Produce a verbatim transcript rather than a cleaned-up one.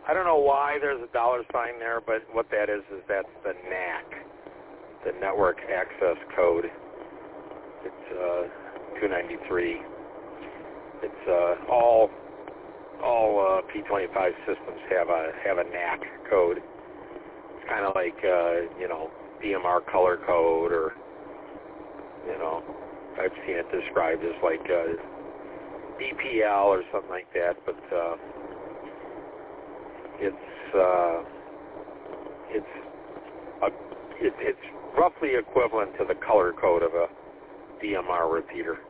I don't know why there's a dollar sign there, but what that is is that's the N A C, the Network Access Code. It's uh, two ninety-three. It's uh, all all uh, P twenty-five systems have a have a N A C code. It's kind of like uh, you know D M R color code, or you know I've seen it described as like uh, D P L or something like that, but. Uh, It's uh, it's a, it, it's roughly equivalent to the color code of a D M R repeater.